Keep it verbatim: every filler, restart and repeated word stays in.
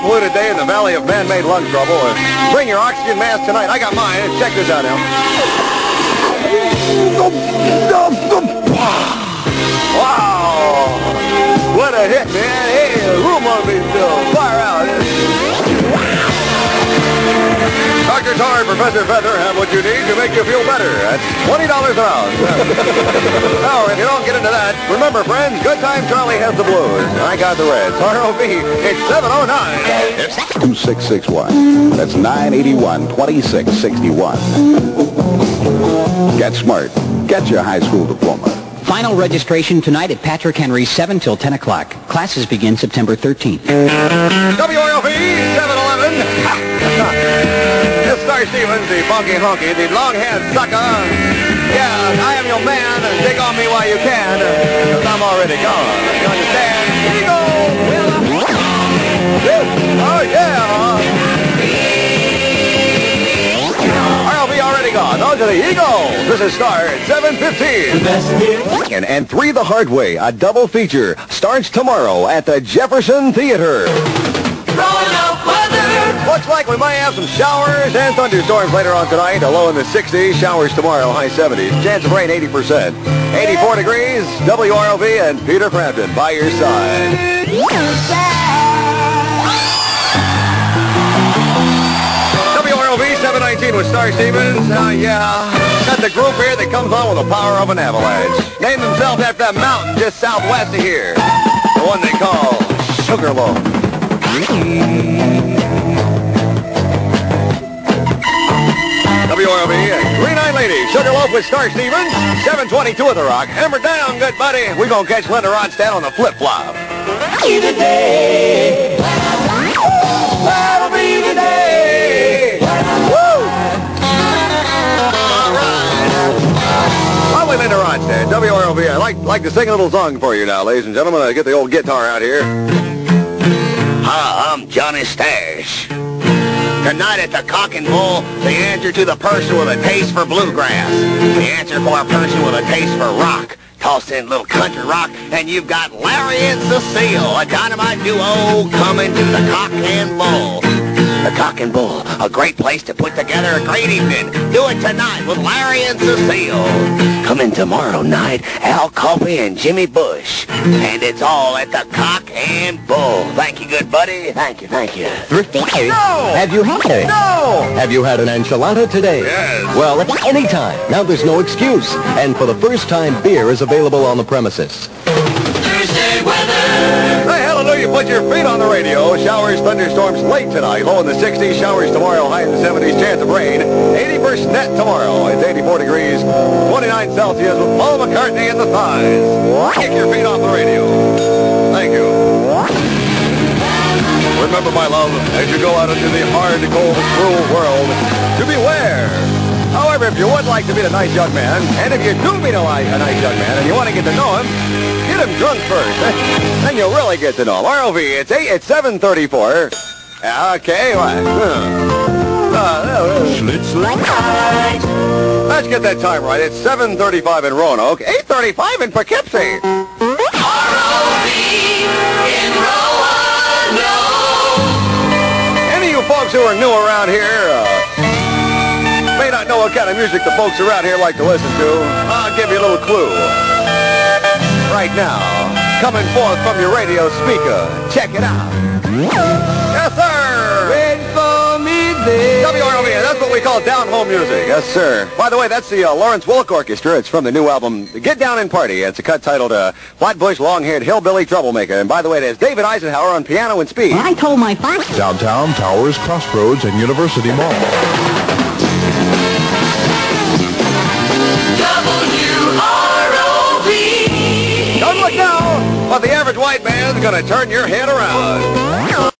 polluted day in the valley of man-made lung trouble. Uh, bring your oxygen mask tonight. I got mine. Check this out now. Wow! What a hit, man. Hey, the room ought to be filled. Fire out. Doctor Tar and Professor Feather have what you need to make you feel better. That's twenty dollars an ounce. Now, if you don't get into that, remember, friends, Good Time Charlie has the blues. I got the reds. R O V, it's seven oh nine. two six six one. That's nine eighty-one, twenty-six sixty-one. Get smart. Get your high school diploma. Final registration tonight at Patrick Henry's, seven till ten o'clock. Classes begin September thirteenth. W R L V, seven eleven. This Star Stevens, the funky honky, the long-haired sucker. Yeah, I am your man. Dig on me while you can, because I'm already gone. You understand? Here you go. Oh, yeah. R L V already gone. On to the Eagles. This is Star at seven fifteen. And, and Three the Hard Way, a double feature, starts tomorrow at the Jefferson Theater. Looks like we might have some showers and thunderstorms later on tonight. A low in the sixties, showers tomorrow, high seventies. Chance of rain, eighty percent. eighty-four degrees, W R L V and Peter Frampton by your side. W R L V seven nineteen with Star Stevens. Uh, yeah, got the group here that comes on with the power of an avalanche. Named themselves after that mountain just southwest of here. The one they call Sugarloaf. W R L V, Green Eyed Lady, Sugarloaf with Star Stevens, seven twenty-two at the Rock. Hammer down, good buddy. We're going to catch Linda Ronstadt on the flip-flop. Be the day. That'll be the day. Woo! All right. Probably Linda Ronstadt, W R L V. I'd like, like to sing a little song for you now, ladies and gentlemen. I get the old guitar out here. Hi, I'm Johnny Stash. Tonight at the Cock and Bull, the answer to the person with a taste for bluegrass. The answer for a person with a taste for rock. Toss in a little country rock, and you've got Larry and Cecile, a dynamite duo coming to the Cock and Bull. The Cock and Bull, a great place to put together a great evening. Do it tonight with Larry and Cecile. Come in tomorrow night, Al Coffey and Jimmy Bush. And it's all at the Cock and Bull. Thank you, good buddy. Thank you, thank you. Thrifty? No! Have you had it? No! Have you had an enchilada today? Yes. Well, any time. Now there's no excuse. And for the first time, beer is available on the premises. Thursday weather. Hey, hallelujah. Put your feet on the radio. Showers, thunderstorms late tonight. Low in the sixties. Showers tomorrow. High in the seventies. Chance of rain. eighty percent tomorrow. It's eighty-four degrees. twenty-nine Celsius with Paul McCartney in the thighs. Kick your feet off the radio. Thank you. Remember, my love, as you go out into the hard, cold, cruel world, to beware. However, if you would like to meet a nice young man, and if you do meet a, li- a nice young man and you want to get to know him, get him drunk first. Then you'll really get to know him. R O V, it's eight, it's seven thirty-four. Okay, what? Uh, uh, let's get that time right. It's seven thirty-five in Roanoke, eight thirty-five in Poughkeepsie. R O V in Roanoke. Any of you folks who are new around here, uh, may not know what kind of music the folks around here like to listen to. I'll give you a little clue. Right now, coming forth from your radio speaker. Check it out. Yes, sir. Wait for me there. W R L V, that's what we call down-home music. Yes, sir. By the way, that's the uh, Lawrence Wilk Orchestra. It's from the new album, Get Down and Party. It's a cut titled uh, Flatbush Long-Haired Hillbilly Troublemaker. And by the way, there's David Eisenhower on piano and speed. I told my father. Downtown, Towers, Crossroads, and University Mall. W R O V. Don't look now, but the average white man's going to turn your head around.